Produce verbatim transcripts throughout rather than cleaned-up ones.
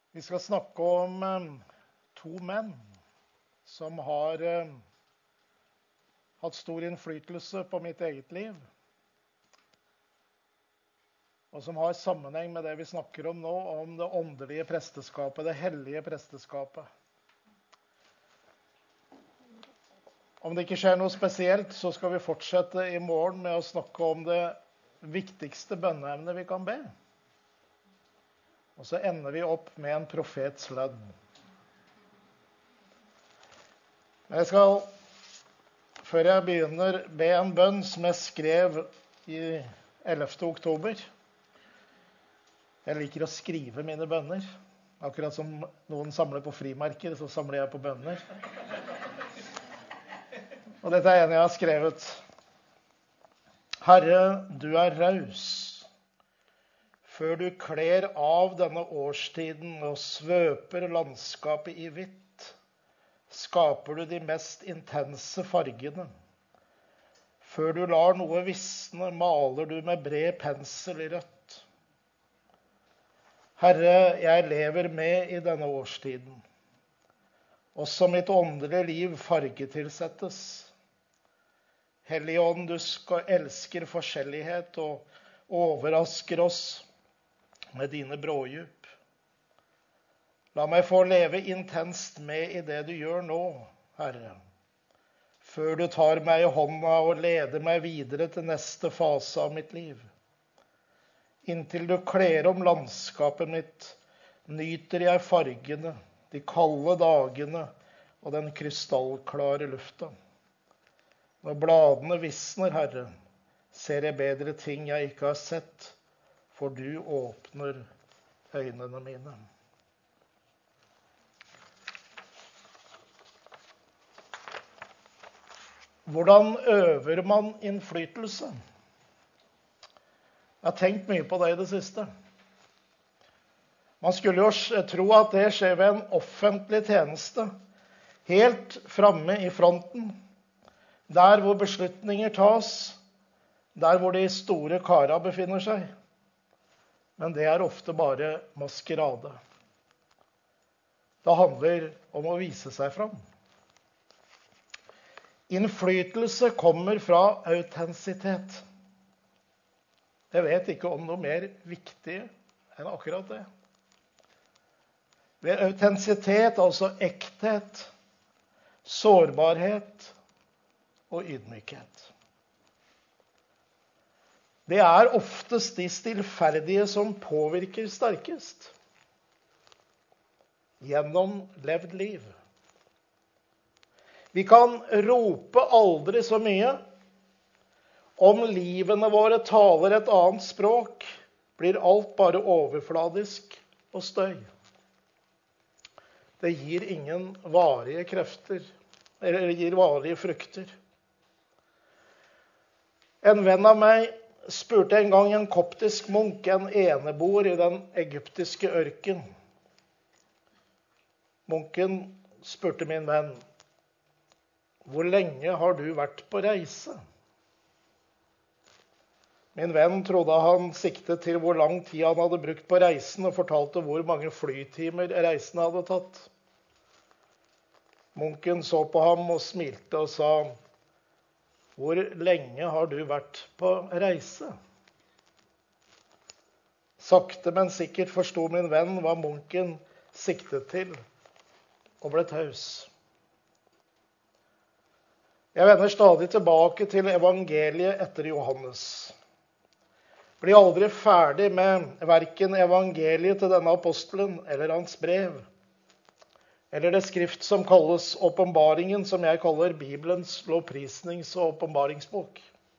Vi skal snakke om eh, to menn som har eh, hatt stor innflytelse på mitt eget liv, og som har sammenheng med det vi snakker om nå, om det åndelige presteskapet, det hellige presteskapet. Om det ikke skjer noe spesielt, så skal vi fortsette i morgen med å snakke om det viktigste bønneemnet vi kan be. Og så ender vi opp med en profets lønn. Jeg skal, før jeg begynner, be en bønn som jeg skrev i ellevte oktober. Jeg liker å skrive mine bønner. Akkurat som noen samler på frimerker, så samler jeg på bønner. Og dette er en jeg har skrevet. Herre, du er raus. Før du kler av denne årstiden og svøper landskapet i hvitt, skaper du de mest intense fargene. Før du lar noe visne, maler du med bred pensel i rødt. Herre, jeg lever med i denne årstiden. Også mitt åndelige liv fargetilsettes. Hellige Ånd, du skal elsker forskjellighet og overrasker oss med dine brådjup. La meg få leve intenst med i det du gjør nå, Herre, før du tar meg i hånda og leder meg videre til neste fase av mitt liv. Inntil du kler om landskapet mitt, nyter jeg fargene, de kalde dagene og den krystallklare lufta. Når bladene visner, Herre, ser jeg bedre ting jeg ikke har sett, for du åpner øynene mine. Hvordan øver man innflytelse? Jeg har tenkt mye på det i det siste. Man skulle jo tro at det skjer ved en offentlig tjeneste, helt framme i fronten, der hvor beslutninger tas, der hvor de store kara befinner seg. Men det er ofte bare maskerade. Det handler om å vise seg fram. Innflytelse kommer fra autentisitet. Jeg vet ikke om noe mer viktig enn akkurat det. Ved autentisitet, altså ekthet, sårbarhet og ydmykhet. Det er oftest de stillferdige som påvirker sterkest gjennom levd liv. Vi kan rope aldri så mye. Om livene våre taler et annet språk, blir alt bare overfladisk og støy. Det gir ingen varige krefter, eller gir varige frukter. En venn av meg spurte en gang en koptisk munk, en eneboer i den egyptiske ørken. Munken spurte min venn, hvor lenge har du vært på reise? Min venn trodde han siktet til hvor lang tid han hadde brukt på reisen, og fortalte hvor mange flytimer reisen hadde tatt. Munken så på ham og smilte og sa, hvor lenge har du vært på reise? Sakte, men sikkert forstod min venn hva munken siktet til, og ble taus. Jeg vender stadig tilbake til evangeliet etter Johannes. Blir aldri ferdig med hverken evangeliet til denne apostelen eller hans brev, eller det skrift som kalles åpenbaringen, som jeg kaller Bibelens lovprisnings- og åpenbaringsbok.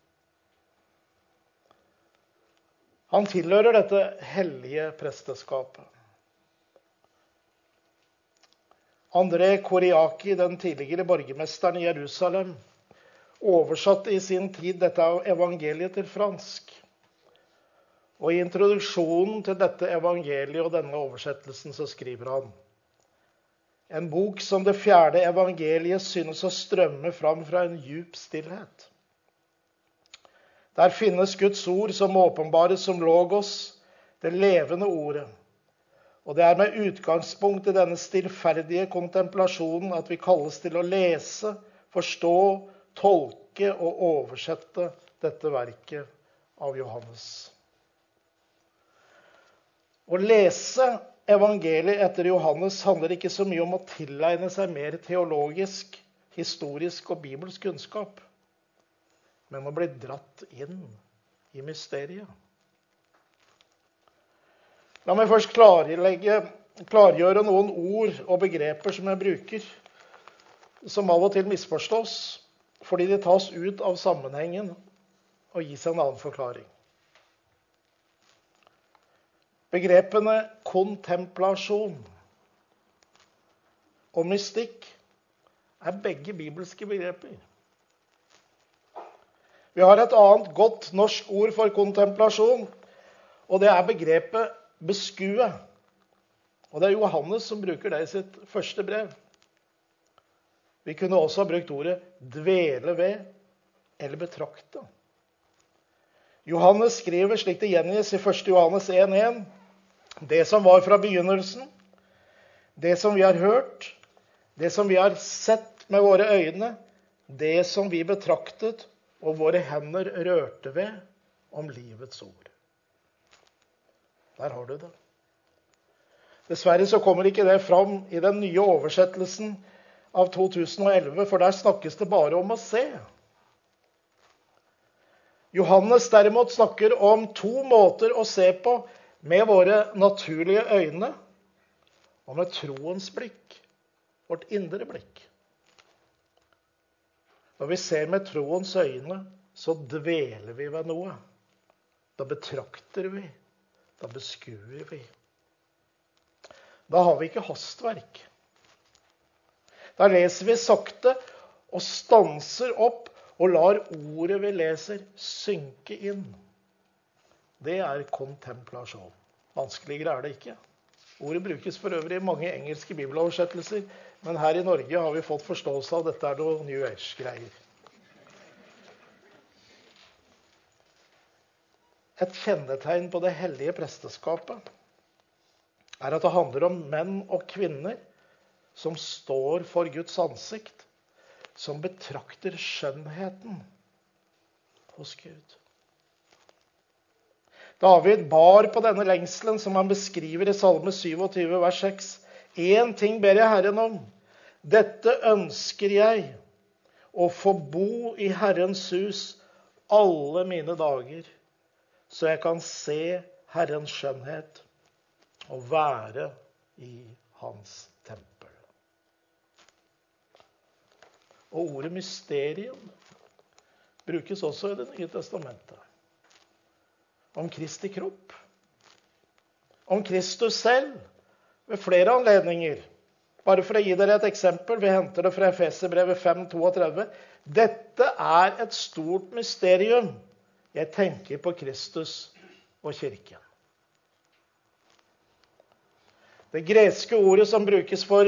Han tilhører dette hellige presteskapet. André Koriaki, den tidligere borgermesteren i Jerusalem, oversatte i sin tid dette evangeliet til fransk. Og i introduksjonen til dette evangeliet og denne oversettelsen så skriver han, en bok som det fjerde evangeliet synes å strømme fram fra en djup stillhet. Der finnes Guds ord som åpenbares som logos, det levende ordet. Og det er med utgangspunkt i denne stillferdige kontemplasjonen at vi kalles til å lese, forstå, tolke og oversette dette verket av Johannes. Å lese evangeliet etter Johannes handler ikke så mye om å tilegne seg mer teologisk, historisk og bibelsk kunnskap, men å bli dratt inn i mysteriet. La meg først klarlegge, klargjøre noen ord og begreper som jeg bruker, som av og til misforstås, fordi de tas ut av sammenhengen og gis en annen forklaring. Begrepene kontemplasjon og mystikk er begge bibelske begreper. Vi har et annet godt norsk ord for kontemplasjon, og det er begrepet beskue. Og det er Johannes som bruker det i sitt første brev. Vi kunne også ha brukt ordet dvele ved eller betrakte. Johannes skriver slik det gjengis i første Johannes en en. Det som var fra begynnelsen, det som vi har hørt, det som vi har sett med våre øyne, det som vi betraktet og våre hender rørte ved om livets ord. Der har du det. Dessverre så kommer ikke det fram i den nye oversettelsen av to tusen og elleve, for der snakkes det bare om å se. Johannes derimot snakker om to måter å se på, med våre naturlige øyne og med troens blikk, vårt indre blikk. Når vi ser med troens øyne, så dveler vi ved noe. Da betrakter vi, da beskuer vi. Da har vi ikke hastverk. Da leser vi sakte og stanser opp og lar ordet vi leser synke inn. Det er kontemplasjon. Vanskeligere er det ikke. Ordet brukes for øvrig i mange engelske bibeloversettelser, men her i Norge har vi fått forståelse av at dette er noe New Age-greier. Et kjennetegn på det hellige presteskapet er at det handler om menn og kvinner som står for Guds ansikt, som betrakter skjønnheten hos Gud. David bar på denne lengselen som han beskriver i Salme syttisju, vers seks. En ting ber jeg Herren om. Dette ønsker jeg, å få bo i Herrens hus alle mine dager, så jeg kan se Herrens skjønnhet og være i hans tempel. Og ordet mysterium brukes også i Det nye testamentet. Om Kristi kropp, om Kristus selv, ved flere anledninger. Bare for å gi dere et eksempel, vi henter det fra Efeserbrevet fem trettito. Dette er et stort mysterium. Jeg tenker på Kristus og kirken. Det greske ordet som brukes for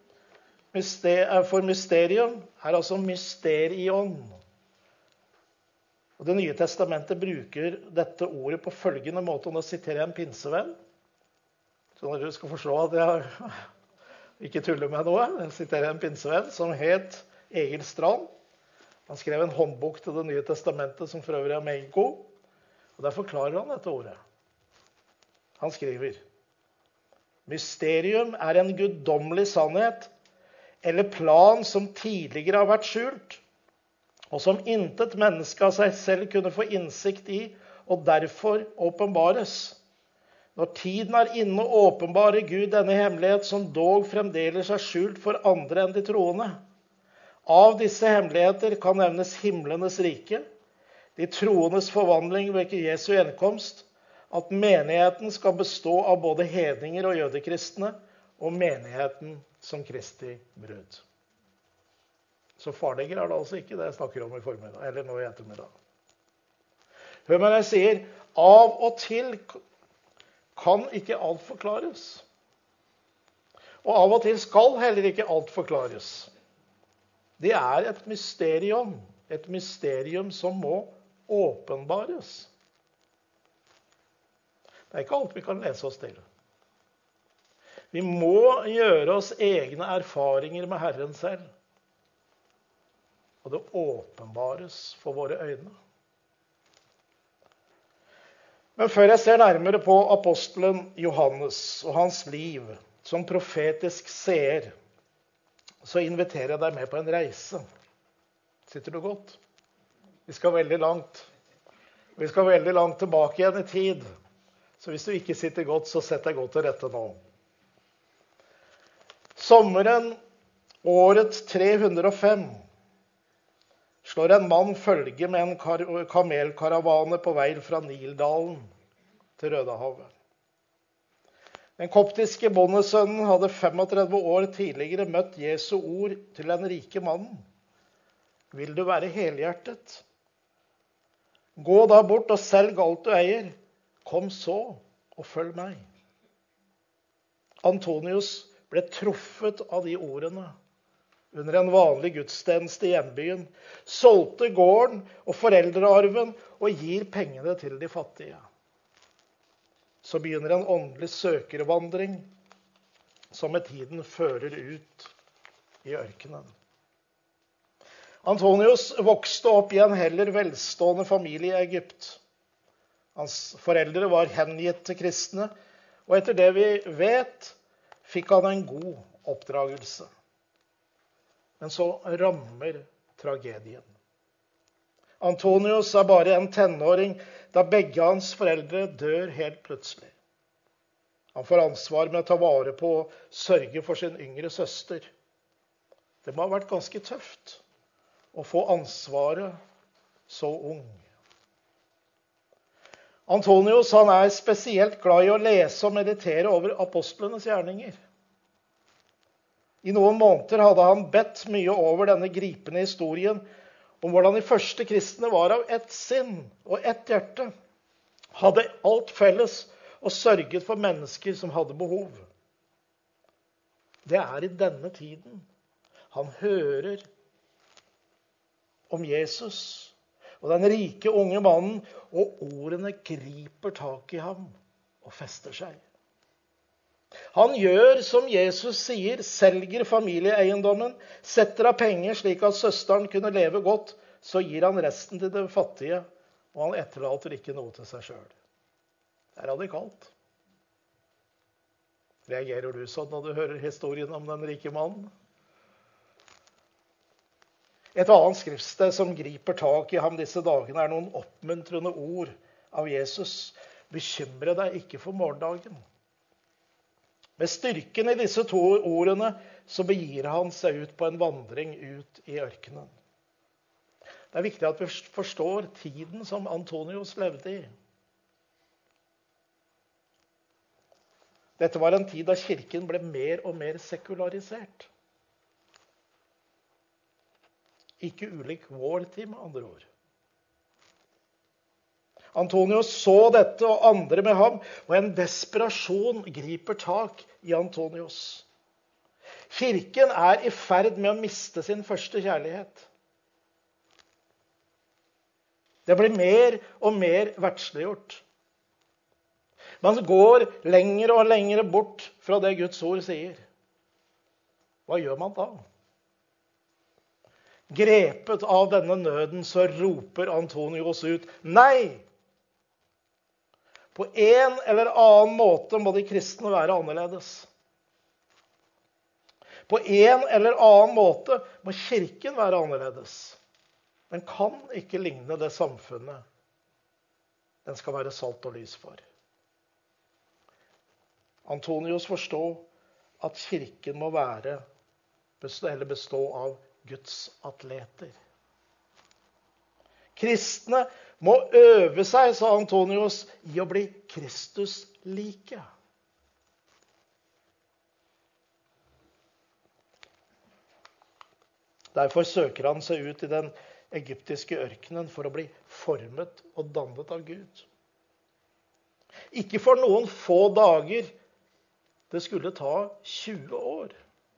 mysterium, er altså mysterion. Og Det nye testamentet bruker dette ordet på følgende måte, og nå siterer jeg en pinsevenn, så dere skal forstå at jeg ikke tuller med noe. Jeg siterer en pinsevenn som het Egil Strand. Han skrev en håndbok til Det nye testamentet som for øvrig er meget god, og der forklarer han dette ordet. Han skriver: Mysterium er en guddommelig sannhet, eller plan som tidligere har vært skjult, og som intet menneske av seg selv kunne få innsikt i, og derfor åpenbares. Når tiden er inne å åpenbare Gud denne hemmelighet, som dog fremdeles er skjult for andre enn de troende. Av disse hemmeligheter kan nevnes himlenes rike, de troendes forvandling ved Jesu gjenkomst, at menigheten skal bestå av både hedninger og jødekristne, og menigheten som Kristi brud. Så farligere er det altså ikke det jeg snakker om i formiddag, eller nå i ettermiddag. Hør meg når jeg sier, av og til kan ikke alt forklares. Og av og til skal heller ikke alt forklares. Det er et mysterium, et mysterium som må åpenbares. Det er ikke alt vi kan lese oss til. Vi må gjøre oss egne erfaringer med Herren selv. Og det åpenbares for våre øyne. Men før jeg ser nærmere på apostelen Johannes og hans liv som profetisk seer, så inviterer jeg deg med på en reise. Sitter du godt? Vi skal veldig langt. Vi skal veldig langt tilbake igjen i tid. Så hvis du ikke sitter godt, så sett deg godt til rette nå. Sommeren året tre hundre og fem slår en mann følge med en kamelkaravane på vei fra Nildalen til Rødehavet. Den koptiske bondesønnen hadde femogtredve år tidligere møtt Jesu ord til den rike mannen. Vil du være helhjertet? Gå da bort og selg alt du eier. Kom så og følg meg. Antonius ble truffet av de ordene under en vanlig gudstjeneste i hjembyen, solgte gården og foreldrearven og gir pengene til de fattige. Så begynner en åndelig søkervandring som med tiden fører ut i ørkenen. Antonius vokste opp i en heller velstående familie i Egypt. Hans foreldre var hengitte kristne, og etter det vi vet, fikk han en god oppdragelse. Men så rammer tragedien. Antonius er bare en tenåring da begge hans foreldre dør helt plutselig. Han får ansvar med å ta vare på og sørge for sin yngre søster. Det må ha vært ganske tøft å få ansvaret så ung. Antonius han er spesielt glad i å lese og meditere over apostlenes gjerninger. I noen måneder hadde han bedt mye over denne gripende historien om hvordan de første kristne var av ett sinn og ett hjerte, hadde alt felles og sørget for mennesker som hadde behov. Det er i denne tiden han hører om Jesus og den rike unge mannen, og ordene griper tak i ham og fester seg. Han gjør som Jesus sier, selger familieeiendommen, setter av penger slik at søsteren kunne leve godt, så gir han resten til de fattige, og han etterlater ikke noe til seg selv. Det er radikalt. Reagerer du sånn når du hører historien om den rike mannen? Et annet skriftsted som griper tak i ham disse dagene er noen oppmuntrende ord av Jesus. Bekymre deg ikke for morgendagen. Med styrken i disse to ordene så begir han seg ut på en vandring ut i ørkenen. Det er viktig at vi forstår tiden som Antonius levde i. Dette var en tid da kirken ble mer og mer sekularisert. Ikke ulik vår tid, med andre ord. Antonius så dette og andre med ham, og en desperasjon griper tak i Antonius. Kirken er i ferd med å miste sin første kjærlighet. Det blir mer og mer verdsliggjort. Man går lenger og lenger bort fra det Guds ord sier. Hva gjør man da? Grepet av denne nøden så roper Antonius ut, nei! På en eller annen måte må de kristne være annerledes. På en eller annen måte må kirken være annerledes. Den kan ikke ligne det samfunnet den skal være salt og lys for. Antonius forstår at kirken må være, eller bestå av Guds atleter. Kristne må øve seg, sa Antonius, i å bli Kristus like. Derfor søker han seg ut i den egyptiske ørkenen for å bli formet og dannet av Gud. Ikke for noen få dager. Det skulle ta tjue år.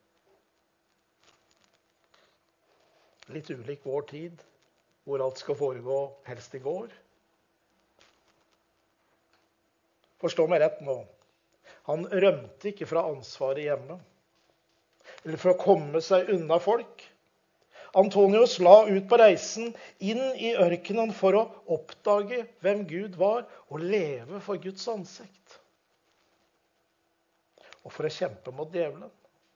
Litt ulik vår tid, hvor alt skal foregå helst i går. Forstå meg rett nå. Han rømte ikke fra ansvaret hjemme, eller for å komme seg unna folk. Antonius la ut på reisen inn i ørkenen for å oppdage hvem Gud var, og leve for Guds ansikt. Og for å kjempe mot djevelen.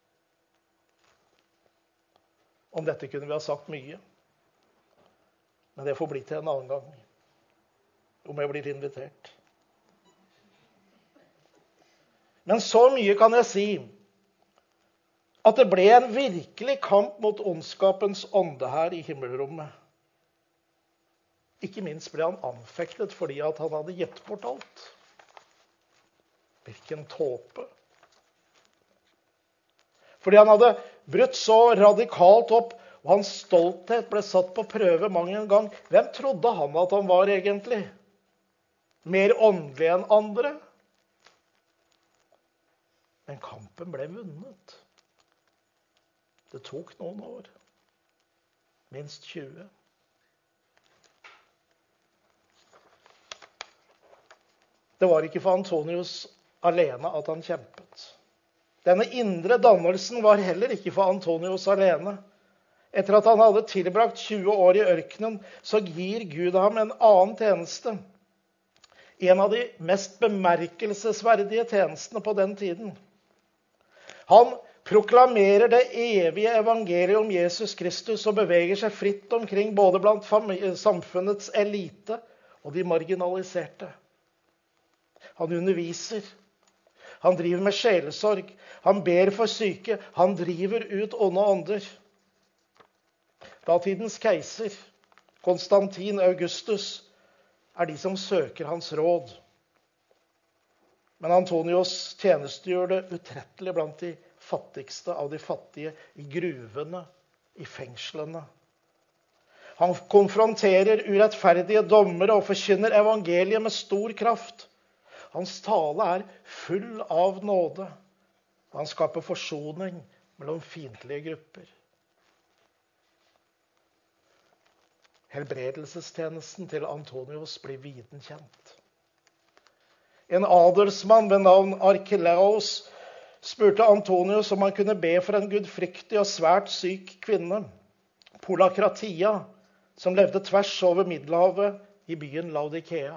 Om dette kunne vi ha sagt mye, men det får bli til en annen gang, om jeg blir invitert. Men så mye kan jeg si, at det ble en virkelig kamp mot ondskapens ånde her i himmelrommet. Ikke minst ble han anfektet fordi at han hadde gitt bort alt. Hvilken tåpe. Fordi han hadde brutt så radikalt opp, og hans stolthet ble satt på prøve mange en gang. Hvem trodde han at han var egentlig? Mer åndelig enn andre? Men kampen ble vunnet. Det tok noen år. Minst tjue. Det var ikke for Antonius alene at han kjempet. Denne indre dannelsen var heller ikke for Antonius alene. Etter at han hadde tilbrakt tjue år i ørkenen, så gir Gud ham en annen tjeneste. En av de mest bemerkelsesverdige tjenestene på den tiden. Han proklamerer det evige evangeliet om Jesus Kristus og beveger seg fritt omkring både blant samfunnets elite og de marginaliserte. Han underviser. Han driver med sjelesorg. Han ber for syke. Han driver ut onde ånder. Datidens keiser, Konstantin Augustus, er de som søker hans råd. Men Antonius tjenestegjør det utrettelig blant de fattigste av de fattige, i gruvene, i fengslene. Han konfronterer urettferdige dommere og forkynner evangeliet med stor kraft. Hans tale er full av nåde, og han skaper forsoning mellom fiendtlige grupper. Helbredelsestjenesten til Antonius blir viden kjent. En adelsmann ved navn Arkelaos spurte Antonius om han kunne be for en gudfryktig og svært syk kvinne, Polakratia, som levde tvers over Middelhavet i byen Laodikea.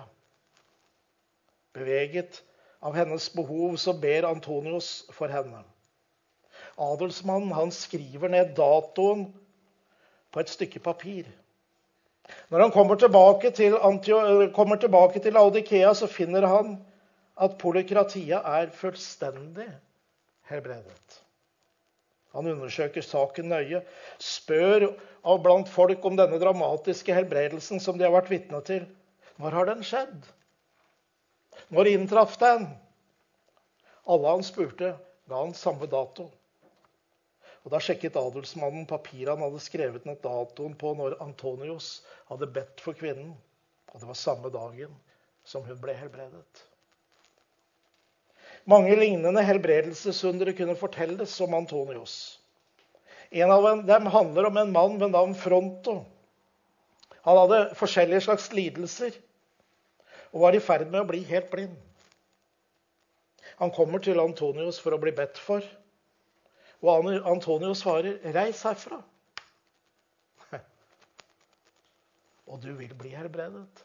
Beveget av hennes behov, så ber Antonius for henne. Adelsmannen, han skriver ned datoen på et stykke papir. Når han kommer tilbake til, Antio- kommer tilbake til Laodikea, så finner han at Polakratia er fullstendig helbredet. Han undersøker saken nøye, spør av blant folk om denne dramatiske helbredelsen som de har vært vitne til. Når har den skjedd? Når inntraff den? Alle han spurte, ga han samme dato. Og da sjekket adelsmannen papiret han hadde skrevet ned datoen på når Antonius hadde bedt for kvinnen. Og det var samme dagen som hun ble helbredet. Mange lignende helbredelsesundere kunne fortelles om Antonius. En av dem handler om en mann ved navn Fronto. Han hadde forskjellige slags lidelser og var i ferd med å bli helt blind. Han kommer til Antonius for å bli bedt for, og Antonius svarer, reis herfra. Og du vil bli helbredet.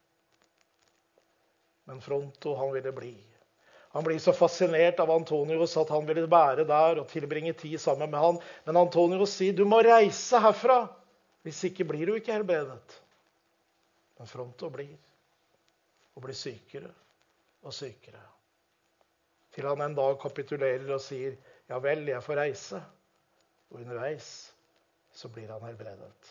Men Fronto, han ville bli. Han blir så fascinert av Antonius at han ville være der og tilbringe tid sammen med han. Men Antonius sier, du må reise herfra. Hvis ikke blir du ikke helbredet. Men Fronto blir. Og blir sykere og sykere. Til han en dag kapitulerer og sier, ja vel, jeg får reise. Og underveis så blir han helbredet.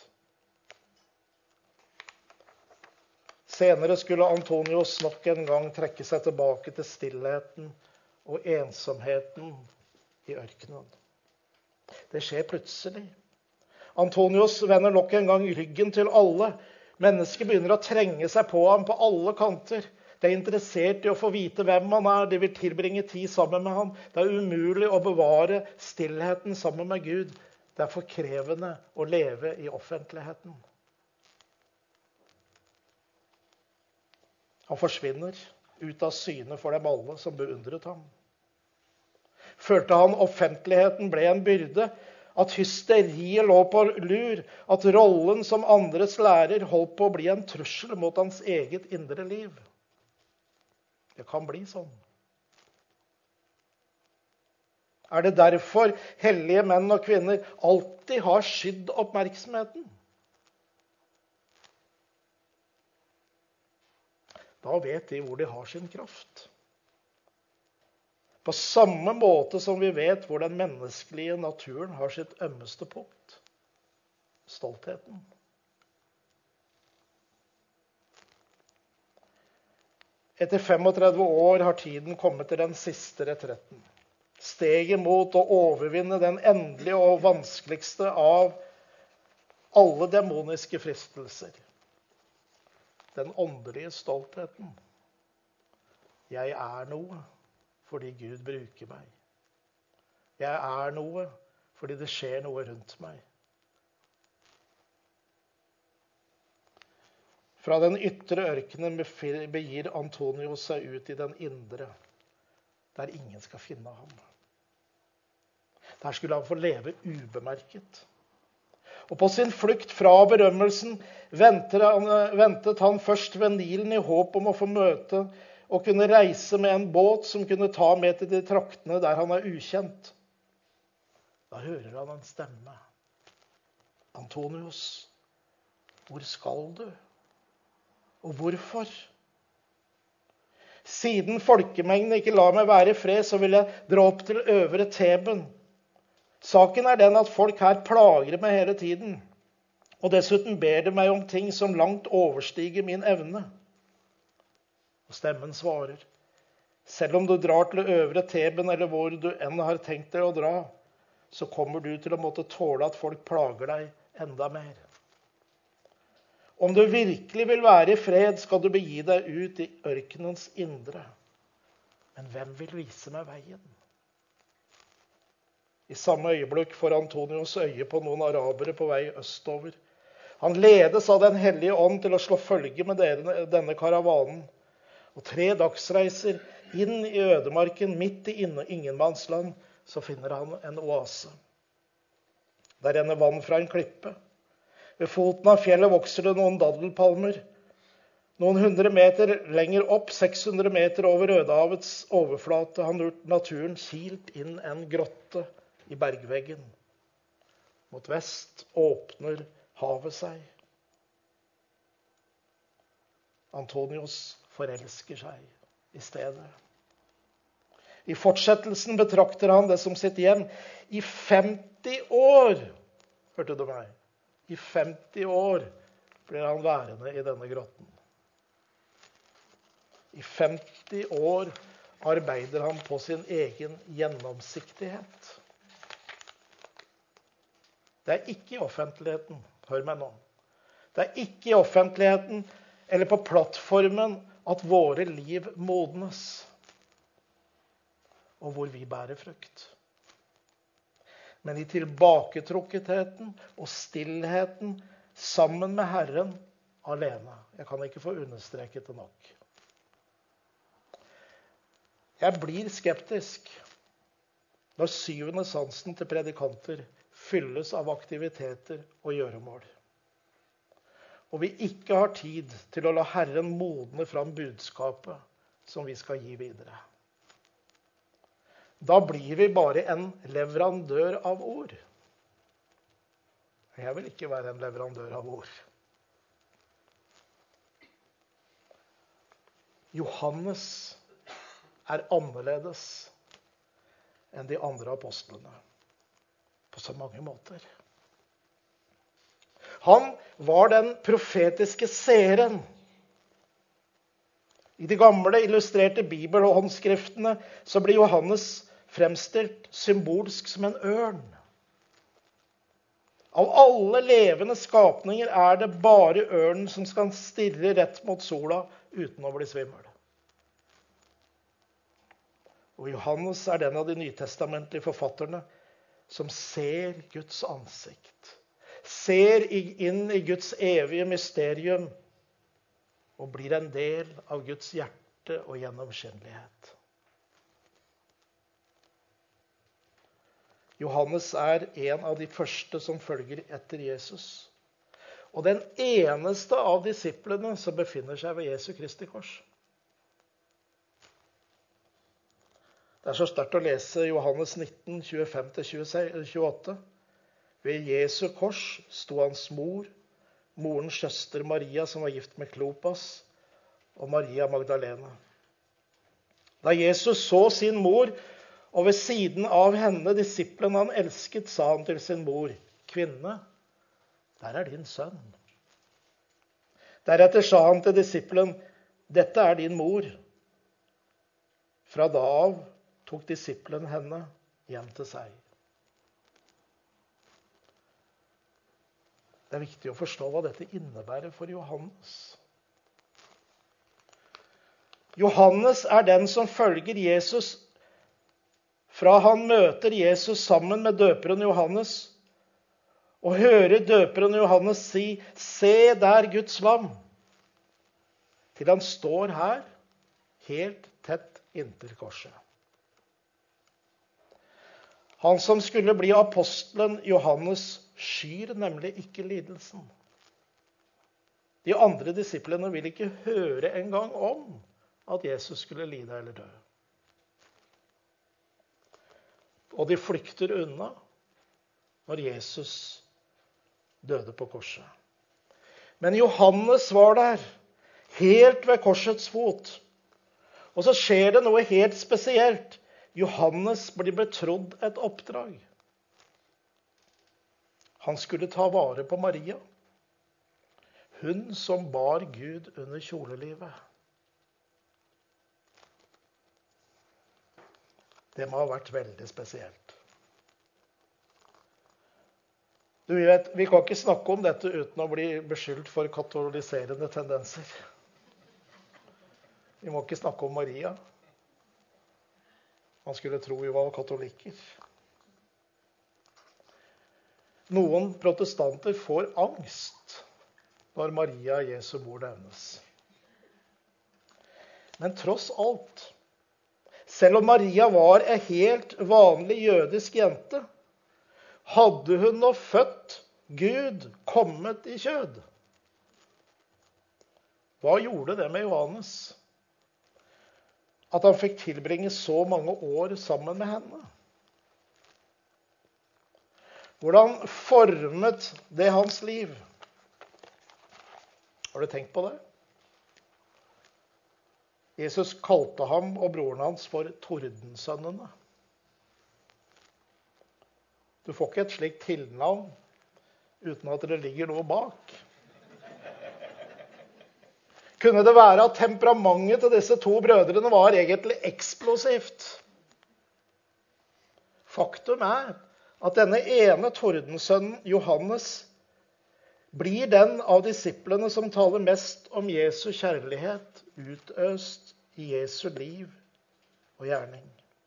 Senere skulle Antonius nok en gang trekke seg tilbake til stillheten og ensomheten i ørkenen. Det skjer plutselig. Antonius vender nok en gang ryggen til alle. Mennesker begynner å trenge seg på ham på alle kanter. De er interessert i å få vite hvem han er. De vil tilbringe tid sammen med ham. Det er umulig å bevare stillheten sammen med Gud. Det er for krevende å leve i offentligheten. Han forsvinner ut av syne for dem alle som beundret ham. følte han offentligheten ble en byrde, at hysteriet lå på lur, at rollen som andres lærer holdt på å bli en trussel mot hans eget indre liv. Det kan bli sånn. Er det derfor hellige menn og kvinner alltid har skydd oppmerksomheten? Da vet de hvor de har sin kraft. På samme måte som vi vet hvor den menneskelige naturen har sitt ømmeste punkt. Stoltheten. Etter femogtredve år har tiden kommet til den siste retretten. Steget mot å overvinne den endelige og vanskeligste av alle demoniske fristelser. Den åndelige stoltheten. Jeg er noe fordi Gud bruker meg. Jeg er noe fordi det skjer noe rundt meg. Fra den ytre ørkenen begir Antonius seg ut i den indre, der ingen skal finne ham. Der skulle han få leve ubemerket. Og på sin flukt fra berømmelsen ventet han, ventet han først ved Nilen i håp om å få møte og kunne reise med en båt som kunne ta med til de traktene der han er ukjent. Da hører han en stemme. Antonius, hvor skal du? Og hvorfor? Siden folkemengden ikke lar meg være i fred, så vil jeg dra opp til Øvre Teben. Saken er den at folk her plager meg hele tiden, og dessuten ber de meg om ting som langt overstiger min evne. Og stemmen svarer, selv om du drar til Øvre Teben, eller hvor du enn har tenkt deg å dra, så kommer du til å måtte tåle at folk plager deg enda mer. Om du virkelig vil være i fred, skal du begi deg ut i ørkenens indre. Men hvem vil vise meg veien? I samme øyeblikk får Antonius øye på noen arabere på vei østover. Han ledes av den hellige ånd til å slå følge med denne karavanen. Og tre dagsreiser inn i ødemarken, midt i ingenmannsland, så finner han en oase. Der renner vann fra en klippe. Ved foten av fjellet vokser det noen daddelpalmer. Noen hundre meter lenger opp, seks hundre meter over Rødehavets overflate, har naturen kilt inn en grotte i bergveggen. Mot vest åpner havet seg. Antonius forelsker seg i stedet. I fortsettelsen betrakter han det som sitt hjem. I femti år, hørte du meg? I femti år blir han værende i denne grotten. I femti år arbeider han på sin egen gjennomsiktighet. Det er ikke i offentligheten, hør meg nå. Det er ikke i offentligheten eller på plattformen at våre liv modnes, og hvor vi bærer frukt. Men i tilbaketrukketheten og stillheten sammen med Herren alene. Jeg kan ikke få understreket det nok. Jeg blir skeptisk når syvende sansen til predikanter fylles av aktiviteter og gjøremål. Og vi ikke har tid til å la Herren modne fram budskapet som vi skal gi videre. Da blir vi bare en leverandør av ord. Jeg vil ikke være en leverandør av ord. Johannes er annerledes enn de andre apostlene. På så mange måter. Han var den profetiske seeren. I de gamle illustrerte bibel- og håndskriftene så blir Johannes fremstilt symbolsk som en ørn. Av alle levende skapninger er det bare ørnen som skal stirre rett mot sola uten å bli svimmel. Og Johannes er den av de nytestamentlige forfatterne som ser Guds ansikt. Ser inn i Guds evige mysterium og blir en del av Guds hjerte og gjennomskinnelighet. Johannes er en av de første som følger etter Jesus. Og den eneste av disiplene som befinner seg ved Jesu Kristi kors. Det er så sterkt å lese Johannes nitten, tjuefem til tjueåtte. Ved Jesu kors sto hans mor, morens søster Maria, som var gift med Klopas, og Maria Magdalena. Da Jesus så sin mor, og ved siden av henne disippelen han elsket, sa han til sin mor, «Kvinne, der er din sønn.» Deretter sa han til disippelen, «Dette er din mor.» Fra da av tok disippelen henne hjem til seg. Det er viktig å forstå hva dette innebærer for Johannes. Johannes er den som følger Jesus fra han møter Jesus sammen med døperen Johannes, og hører døperen Johannes si, «Se der Guds lam», til han står her, helt tett inntil korset. Han som skulle bli apostelen Johannes skyr nemlig ikke lidelsen. De andre disiplene vil ikke høre engang om at Jesus skulle lide eller dø. Og de flykter unna når Jesus døde på korset. Men Johannes var der, helt ved korsets fot. Og så skjer det noe helt spesielt. Johannes blir betrodd et oppdrag. Han skulle ta vare på Maria, hun som bar Gud under kjolelivet. Det må ha vært veldig spesielt. Du vet, vi kan ikke snakke om dette uten å bli beskyldt for katoliserende tendenser. Vi må ikke snakke om Maria. Man skulle tro vi var katolikker. Noen protestanter får angst når Maria Jesu mor nevnes. Men tross alt, selv om Maria var en helt vanlig jødisk jente, hadde hun nå født Gud kommet i kjød. Hva gjorde det med Johannes? At han fikk tilbringe så mange år sammen med henne? Hvordan formet det hans liv? Har du tenkt på det? Jesus kalte ham og broren hans for tordensønnene. Du får ikke et slikt tilnavn uten at det ligger noe bak. Kunne det være at temperamentet til disse to brødrene var egentlig eksplosivt? Faktum er at denne ene tordensønnen, Johannes, blir den av disiplene som taler mest om Jesu kjærlighet utøst i Jesu liv og gjerning.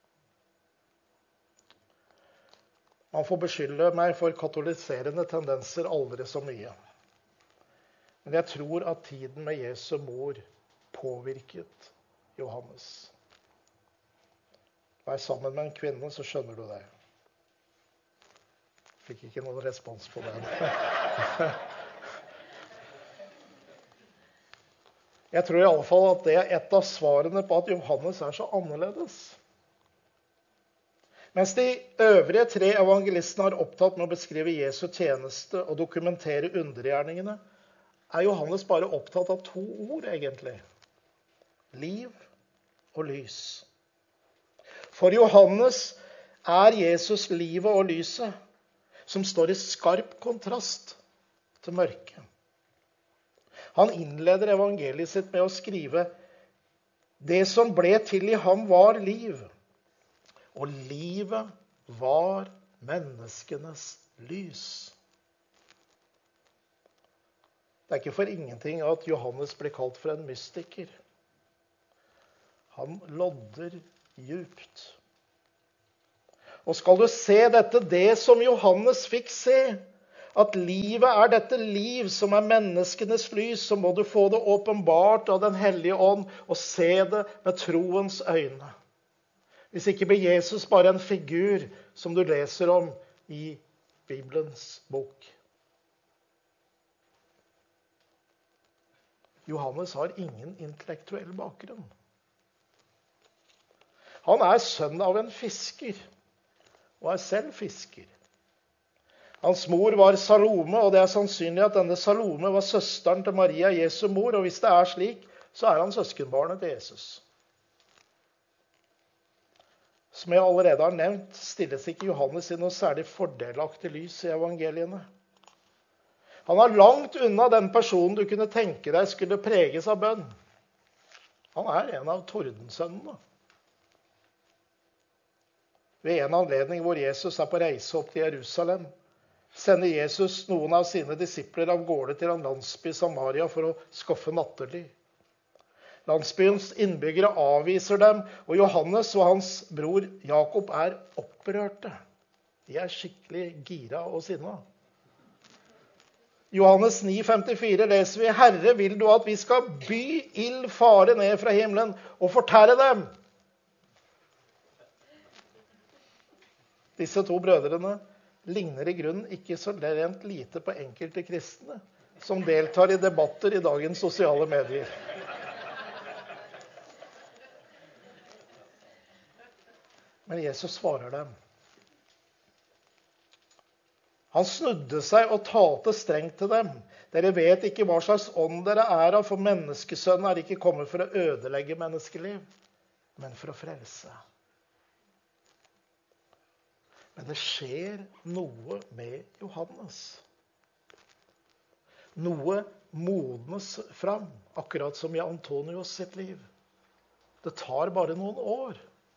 Man får beskylde meg for katoliserende tendenser aldri så mye. Men jeg tror at tiden med Jesu mor påvirket Johannes. Vær sammen med en kvinne, så skjønner du det. Fikk ikke noen respons på den. Jeg tror i alle fall at det er et av svarene på at Johannes er så annerledes. Mens de øvrige tre evangelistene har opptatt med å beskrive Jesu tjeneste og dokumentere undergjerningene, er Johannes bare opptatt av to ord egentlig. Liv og lys. For Johannes er Jesus livet og lyset, som står i skarp kontrast til mørket. Han innleder evangeliet sitt med å skrive: det som ble til i ham var liv, og livet var menneskenes lys. Det er ikke for ingenting at Johannes blir kalt for en mystiker. Han lodder djupt. Og skal du se dette, det som Johannes fikk se, at livet er dette liv som er menneskenes lys, så må du få det åpenbart av den hellige ånd og se det med troens øyne. Hvis ikke blir Jesus bare en figur som du leser om i Bibelens bok. Johannes har ingen intellektuell bakgrunn. Han er sønn av en fisker, og er selv fisker. Hans mor var Salome, og det er sannsynlig at denne Salome var søsteren til Maria, Jesu mor, og hvis det er slik, så er han søskenbarnet til Jesus. Som jeg allerede har nevnt, stilles ikke Johannes i noe særlig fordelaktig lys i evangeliene. Han er langt unna den personen du kunne tenke deg skulle preges av bønn. Han er en av tordensønnene. Ved en anledning hvor Jesus er på reise opp til Jerusalem, sender Jesus noen av sine disipler av gårde til en landsby i Samaria for å skaffe nattely. Landsbyens innbyggere avviser dem, og Johannes og hans bror Jakob er opprørte. De er skikkelig gira og sinna. Johannes ni femtifire leser vi: Herre, vil du at vi skal by ild fare ned fra himmelen og fortære dem? Disse to brødrene ligner i grunnen ikke så rent lite på enkelte kristne som deltar i debatter i dagens sosiale medier. Men Jesus svarer dem. Han snudde seg og talte strengt til dem. Dere vet ikke hva slags ånd dere er av, for menneskesønnen er ikke kommet for å ødelegge menneskeliv, men for å frelse. Men det skjer noe med Johannes. Noe modnes fram, akkurat som i Antonius sitt liv. Det tar bare noen år.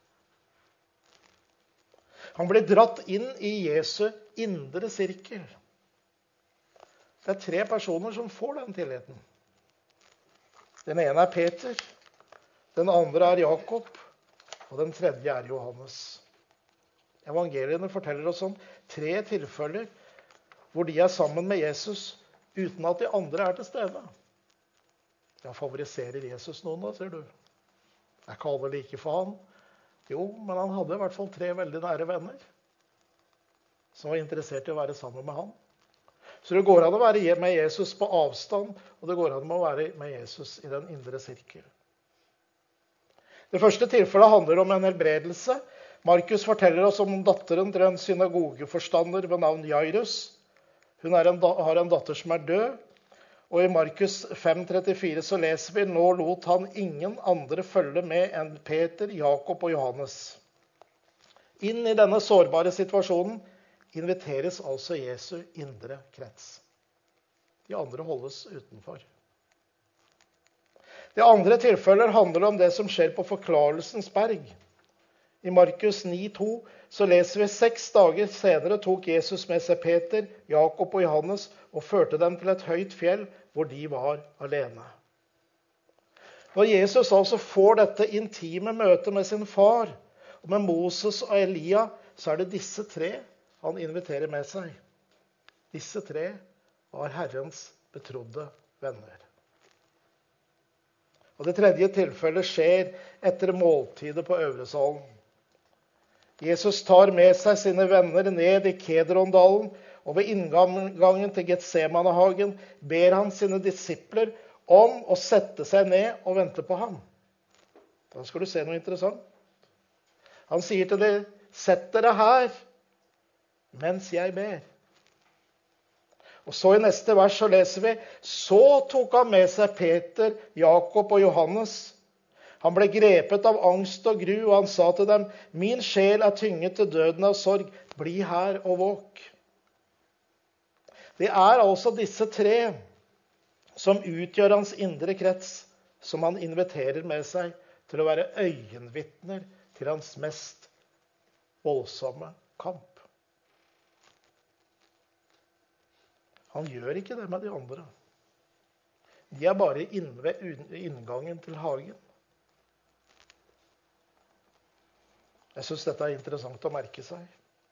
Han blir dratt inn i Jesu indre sirkel. Det er tre personer som får den tilliten. Den ene er Peter, den andre er Jakob, og den tredje er Johannes. Evangeliene forteller oss om tre tilfeller hvor de er sammen med Jesus uten at de andre er til stede. Ja, favoriserer Jesus noen da, ser du? Er ikke alle like for han? Jo, men han hadde i hvert fall tre veldig nære venner som var interessert i å være sammen med han. Så det går an å være med Jesus på avstand, og det går an å være med Jesus i den indre sirkel. Det første tilfellet handler om en helbredelse. Markus forteller oss om datteren til en synagogeforstander ved navn Jairus. Hun er en, har en datter som er død, og i Markus fem trettifire så leser vi: Nå lot han ingen andre følge med enn Peter, Jakob og Johannes. Inn i denne sårbare situasjonen inviteres altså Jesu indre krets. De andre holdes utenfor. Det andre tilfellet handler om det som skjer på Forklarelsens berg. I Markus ni to så leser vi: Seks dager senere tok Jesus med seg Peter, Jakob og Johannes og førte dem til et høyt fjell hvor de var alene. Når Jesus altså får dette intime møtet med sin far, og med Moses og Elia, så er det disse tre han inviterer med seg. Disse tre var Herrens betrodde venner. Og det tredje tilfellet skjer etter måltidet på Øvresalen. Jesus tar med seg sine venner ned i Kedrondalen, og ved inngangen til Getsemanehagen ber han sine disipler om å sette seg ned og vente på ham. Da skal du se noe interessant. Han sier til dem: Sett dere her mens jeg ber. Og så i neste vers så leser vi: Så tok han med seg Peter, Jakob og Johannes. Han ble grepet av angst og gru, og han sa til dem: Min sjel er tynget til døden av sorg. Bli her og våk. Det er altså disse tre som utgjør hans indre krets, som han inviterer med seg til å være øyenvitner til hans mest voldsomme kamp. Han gjør ikke det med de andre. De er bare inne ved inngangen til hagen. Jeg synes dette er interessant å merke seg.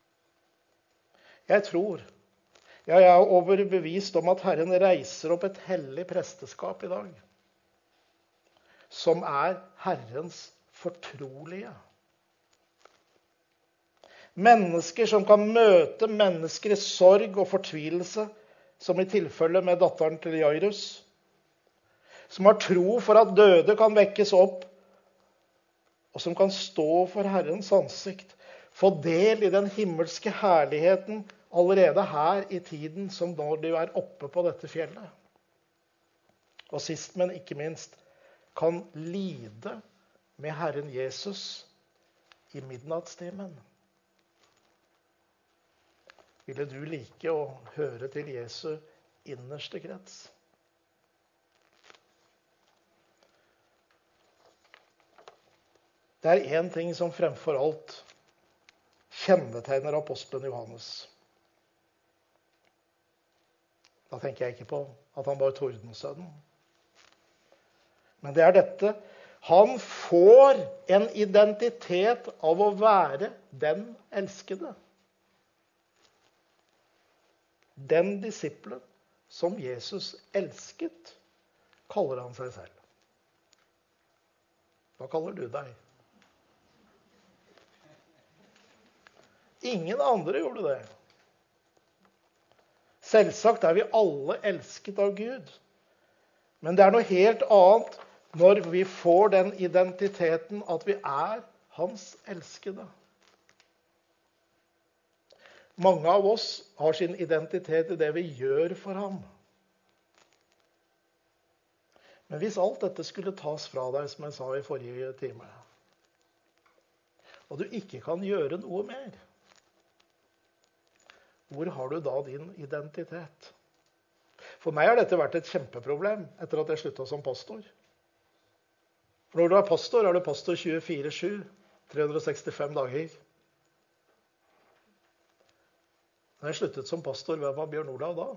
Jeg tror, ja, jeg er overbevist om at Herren reiser opp et hellig presteskap i dag, som er Herrens fortrolige. Mennesker som kan møte mennesker i sorg og fortvilelse, som i tilfelle med datteren til Jairus. Som har tro for at døde kan vekkes opp, og som kan stå for Herrens ansikt. Få del i den himmelske herligheten allerede her i tiden som når du er oppe på dette fjellet. Og sist, men ikke minst, kan lide med Herren Jesus i midnattstimen. Ville du like å høre til Jesu innerste krets? Det er en ting som fremfor alt kjennetegner apostelen Johannes. Da tenker jeg ikke på at han var tordensønnen. Men det er dette. Han får en identitet av å være den elskede. Den disiplen som Jesus elsket, kaller han seg selv. Hva kaller du deg? Ingen andre gjorde det. Selvsagt er vi alle elsket av Gud. Men det er noe helt annet når vi får den identiteten at vi er hans elskede. Mange av oss har sin identitet i det vi gjør for ham. Men hvis alt dette skulle tas fra deg, som jeg sa i forrige time, og du ikke kan gjøre noe mer, hvor har du da din identitet? For meg har dette vært et kjempeproblem etter at jeg sluttet som pastor. For når du er pastor, er du pastor tjuefire sju, tre hundre og sekstifem dager. Når jeg sluttet som pastor, hvem var Bjørn Olav da?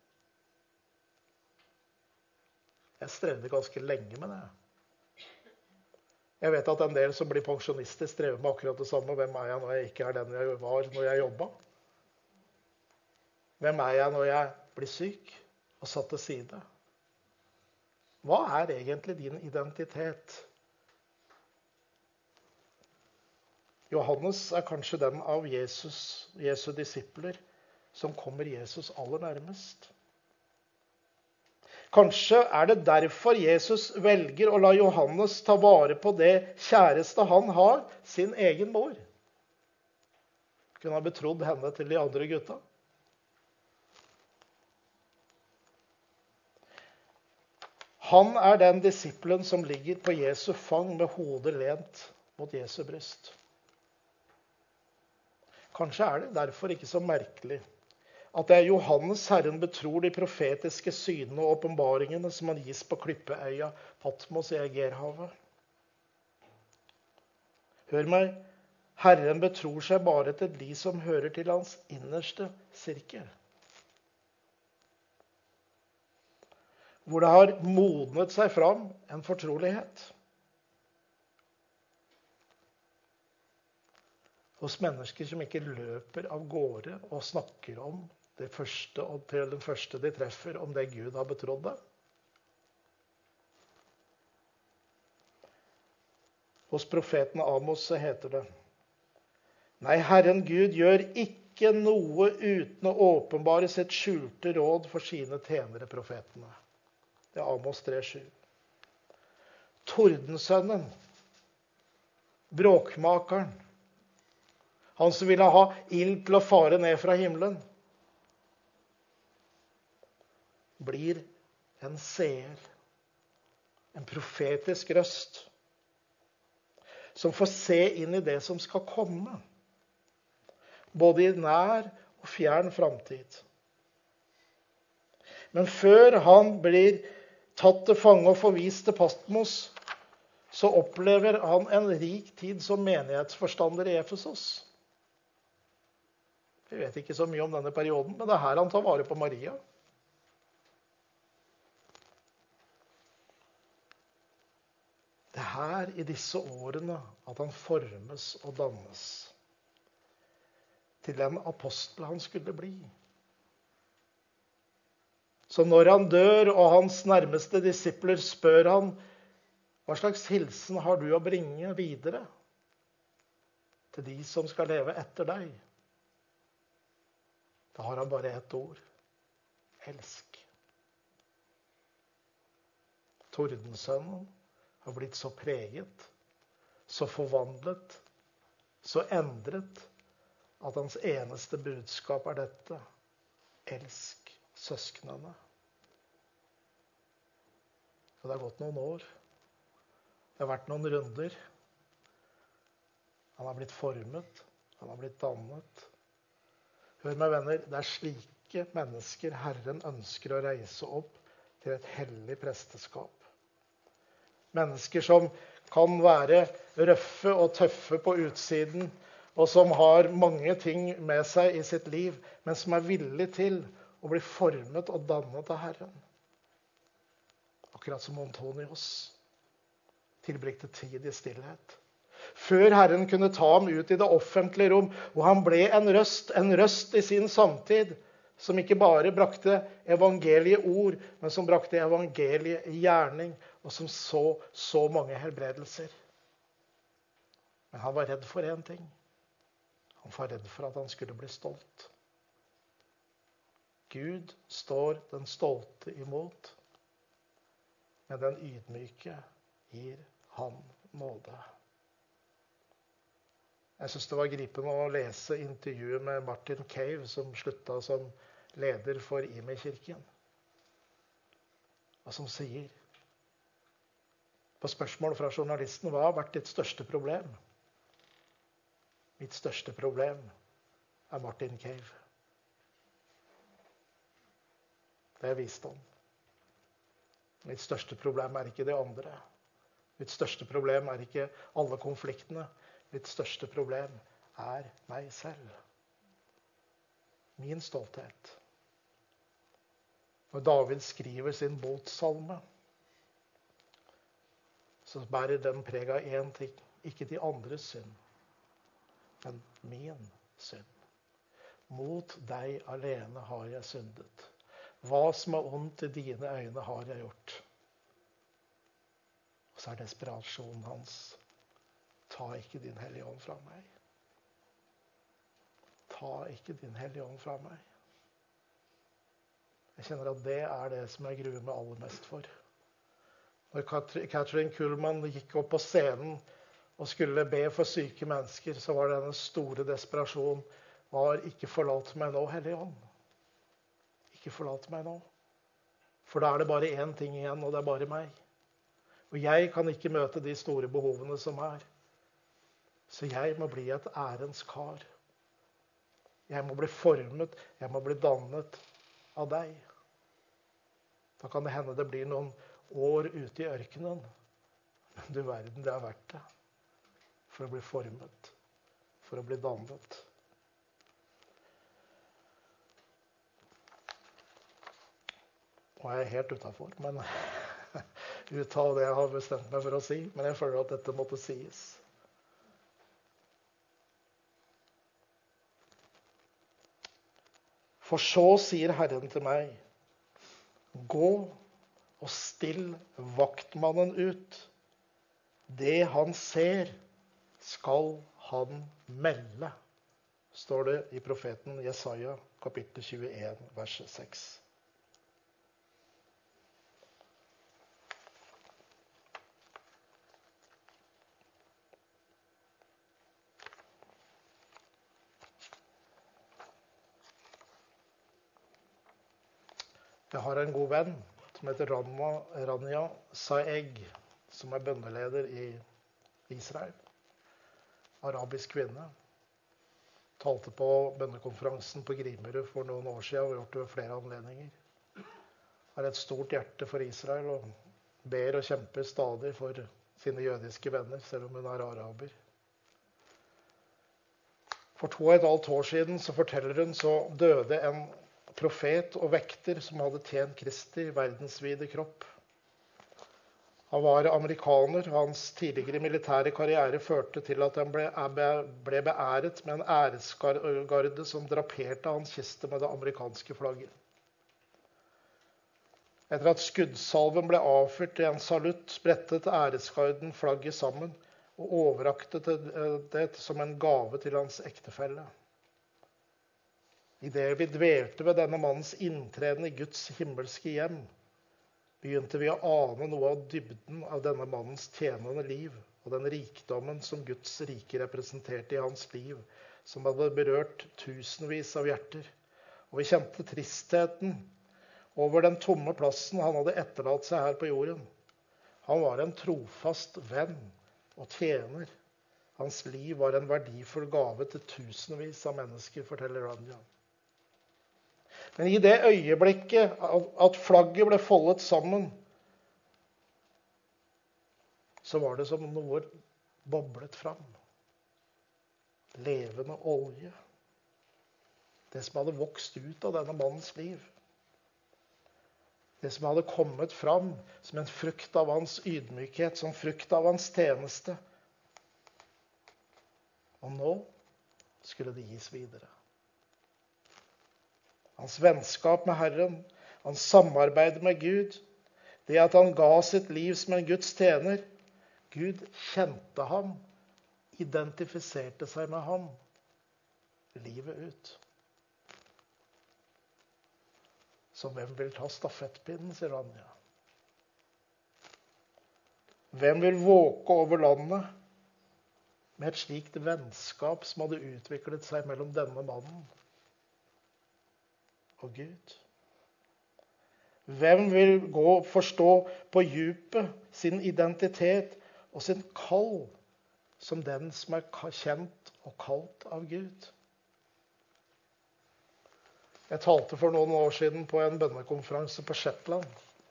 Jeg strevde ganske lenge med det. Jeg vet at en del som blir pensjonister strever med akkurat det samme. Hvem er jeg når jeg ikke er den jeg var når jeg jobbet? Hvem er jeg når jeg blir syk og satt til side? Hva er egentlig din identitet? Johannes er kanskje den av Jesus, Jesu disipler som kommer Jesus aller nærmest. Kanskje er det derfor Jesus velger å la Johannes ta vare på det kjæreste han har, sin egen mor. Kunne ha betrodd henne til de andre gutta. Han er den disiplen som ligger på Jesu fang med hodet lent mot Jesu bryst. Kanskje er det derfor ikke så merkelig at det er Johannes Herren betror de profetiske synene og åpenbaringene som han gis på klippeøya Patmos i Egerhavet. Hør meg, Herren betror seg bare til de som hører til hans innerste sirkel. Hvor det har modnet seg fram en fortrolighet. Hos mennesker som ikke løper av gårde og snakker om det første og til den første de treffer, om det Gud har betrodd dem. Hos profeten Amos så heter det: Nei, Herren Gud gjør ikke noe uten å åpenbare sitt skjulte råd for sine tjenere profetene. Det er Amos tre sju. Tordensønnen, bråkmakeren, han som ville ha ild til å fare ned fra himmelen, blir en seer, en profetisk røst, som får se inn i det som skal komme, både i nær og fjern framtid. Men før han blir tatt til fange og forvist til Patmos, så opplever han en rik tid som menighetsforstander i Efesos. Vi vet ikke så mye om denne perioden, men det er her han tar vare på Maria. Det er her i disse årene at han formes og dannes til den apostel han skulle bli. Så når han dør, og hans nærmeste disipler spør han, hva slags hilsen har du å bringe videre? til de som skal leve etter deg, da har han bare ett ord. Elsk. Tordensønnen har blitt så preget, så forvandlet, så endret, at hans eneste budskap er dette. Elsk søsknene. Så det har gått noen år. Det har vært noen runder. Han har blitt formet. Han har blitt dannet. Hør meg, venner, det er slike mennesker Herren ønsker å reise opp til et hellig presteskap. Mennesker som kan være røffe og tøffe på utsiden, og som har mange ting med seg i sitt liv, men som er villig til å bli formet og dannet av Herren. Akkurat som Antonius tilbringte tid i stillhet. Før Herren kunne ta ham ut i det offentlige rom, og han ble en røst, en røst i sin samtid, som ikke bare brakte evangeliet ord, men som brakte evangeliet i gjerning, og som så så mange helbredelser. Men han var redd for en ting. Han var redd for at han skulle bli stolt. Gud står den stolte imot, men den ydmyke gir han nåde. Jeg synes det var gripende å lese intervjuet med Martin Cave, som sluttet som leder for I M I-kirken. Og som sier, på spørsmål fra journalisten, hva har vært ditt største problem? Mitt største problem er Martin Cave. Det er visdom. Mitt største problem er ikke det andre. Mitt største problem er ikke alle konfliktene. Mitt største problem er meg selv. Min stolthet. Når David skriver sin botsalme, så bærer den preg av en ting. Ikke de andres synd, men min synd. Mot deg alene har jeg syndet. Hva som er ondt i dine øyne har jeg gjort. Og så er desperasjonen hans. Ta ikke din hellige ånd fra meg. Ta ikke din hellige ånd fra meg. Jeg kjenner at det er det som jeg gruer meg aller mest for. Når Kathryn Kuhlman gikk opp på scenen og skulle be for syke mennesker, så var denne store desperasjon var ikke forlat meg nå, Hellige Ånd. Ikke forlat meg nå. For da er det bare én ting igjen, og det er bare meg. Og jeg kan ikke møte de store behovene som er. Så jeg må bli et ærens kar. Jeg må bli formet, jeg må bli dannet av deg. Da kan det hende det blir noen år ute i ørkenen. Men du verden, det er verdt det. For å bli formet, for å bli dannet. Og jeg er helt utenfor, men ut av det jeg har bestemt meg for å si. Men jeg føler at dette måtte sies. For så sier Herren til meg, gå og still vaktmannen ut. Det han ser, skal han melde, står det i profeten Jesaja, kapittel tjueen, vers seks. Jeg har en god venn som heter Rania Saeg, som er bønneleder i Israel. Arabisk kvinne. Talte på bønnekonferansen på Grimerud for noen år siden og gjort det ved flere anledninger. Har et stort hjerte for Israel og ber og kjemper stadig for sine jødiske venner, selv om hun er araber. For to og et halvt år siden, så forteller hun, så døde en profet og vekter som hadde tjent Kristi verdensvide kropp. Han var amerikaner. Hans tidligere militære karriere førte til at han ble, ble beæret med en æresgarde som draperte hans kiste med det amerikanske flagget. Etter at skuddsalven ble avfyrt i en salutt, sprettet æresgarden flagget sammen og overrakte det som en gave til hans ektefelle. I det vi dvelte ved denne mannens inntreden i Guds himmelske hjem, begynte vi å ane noe av dybden av denne mannens tjenende liv, og den rikdommen som Guds rike representerte i hans liv, som hadde berørt tusenvis av hjerter. Og vi kjente tristheten over den tomme plassen han hadde etterlatt seg her på jorden. Han var en trofast venn og tjener. Hans liv var en verdifull gave til tusenvis av mennesker, forteller Ranja. Men i det øyeblikket at flagget ble foldet sammen, så var det som noe boblet fram. Levende olje. Det som hadde vokst ut av denne mannens liv. Det som hadde kommet fram som en frukt av hans ydmykhet, som frukt av hans tjeneste. Og nå skulle det gis videre. Hans vennskap med Herren, hans samarbeid med Gud, det at han ga sitt liv som en Guds tjener. Gud kjente ham, identifiserte seg med ham, livet ut. Så hvem vil ta stafettpinnen, sier Ranja? Hvem vil våke over landet med et slikt vennskap som hadde utviklet seg mellom denne mannen og Gud? Hvem vil gå og forstå på djupet sin identitet og sin kall som den som er kjent og kalt av Gud? Jeg talte for noen år siden på en bønnekonferanse på Shetland.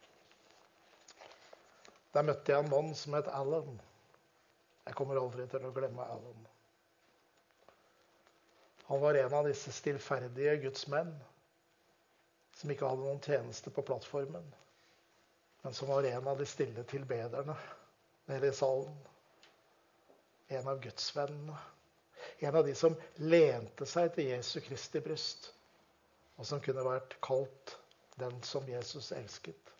Der møtte jeg en mann som het Alan. Jeg kommer aldri til å glemme Alan. Han var en av disse stillferdige Guds menn som ikke hadde noen tjeneste på plattformen, men som var en av de stille tilbederne nede i salen. En av Guds vennene. En av de som lente seg til Jesu Kristi bryst, og som kunne vært kalt den som Jesus elsket.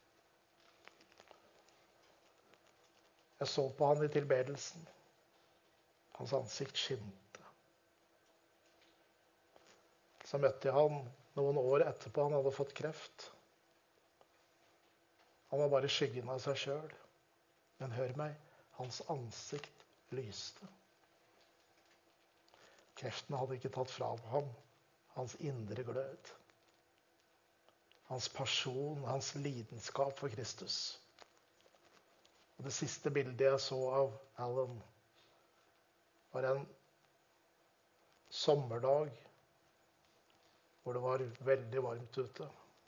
Jeg så på han i tilbedelsen. Hans ansikt skinte. Så møtte jeg han noen år etterpå. Han hadde fått kreft. Han var bare skyggen av seg selv. Men hør meg, hans ansikt lyste. Kreften hadde ikke tatt fra ham hans indre glød. Hans pasjon, hans lidenskap for Kristus. Og det siste bildet jeg så av Alan var en sommerdag hvor det var veldig varmt ute.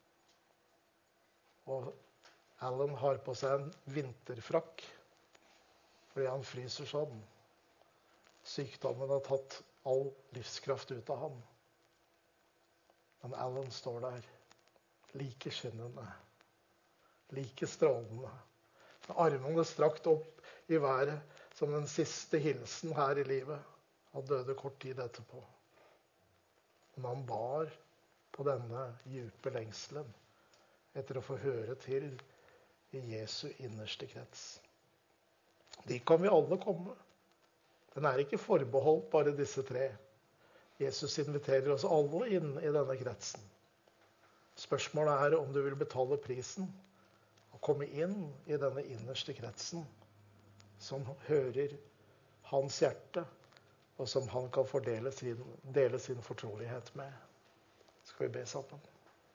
Og Alan har på seg en vinterfrakk fordi han fryser sånn. Sykdommen har tatt all livskraft ut av ham. Men Alan står der, like skinnende, like strålende. Armene strakt opp i været som den siste hilsen her i livet. Han døde kort tid etterpå. Men han bar på denne dype lengselen etter å få høre til i Jesu innerste krets. Dit kan vi alle komme. Den er ikke forbeholdt bare disse tre. Jesus inviterer oss alle inn i denne kretsen. Spørsmålet er om du vil betale prisen og komme inn i denne innerste kretsen som hører hans hjerte, og som han kan fordele sin, dele sin fortrolighet med. Skal vi be sammen?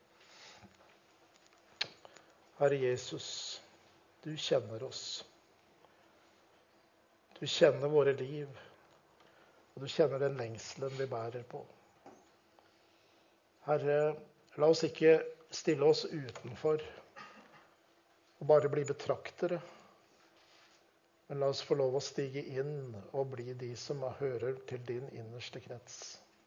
Herre Jesus, du kjenner oss. Du kjenner våre liv, og du kjenner den lengselen vi bærer på. Herre, la oss ikke stille oss utenfor og bare bli betraktere, men la oss få lov å stige inn og bli de som hører til din innerste krets.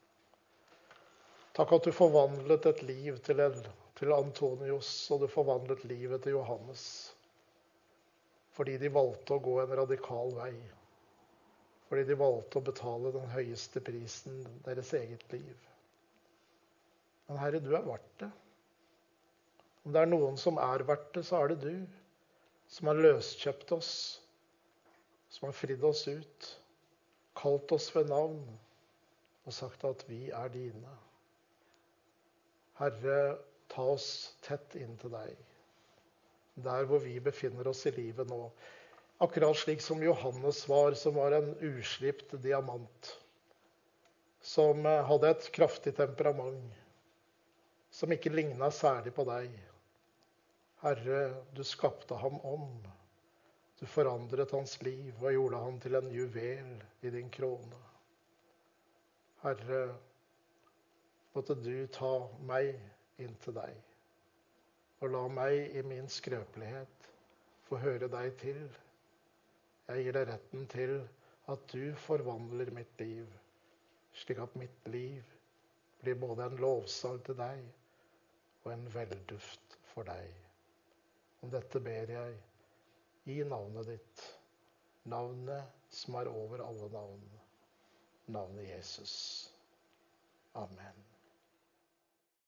Takk at du forvandlet et liv til, en, til Antonius, og du forvandlet livet til Johannes, fordi de valgte å gå en radikal vei, fordi de valgte å betale den høyeste prisen, deres eget liv. Men Herre, du er verdt det. Om det er noen som er verdt det, så er det du som har løskjøpt oss som har fridd oss ut, kalt oss ved navn og sagt at vi er dine. Herre, ta oss tett inn til deg, der hvor vi befinner oss i livet nå. Akkurat slik som Johannes var, som var en uslipt diamant, som hadde et kraftig temperament, som ikke lignet særlig på deg. Herre, du skapte ham om. Du forandret hans liv og gjorde ham til en juvel i din krone. Herre, måtte du ta meg inn til deg, og la meg i min skrøpelighet få høre deg til. Jeg gir deg retten til at du forvandler mitt liv, slik at mitt liv blir både en lovsang til deg og en velduft for deg. Om dette ber jeg i navnet ditt, navnet som er over alle navn, navnet Jesus. Amen.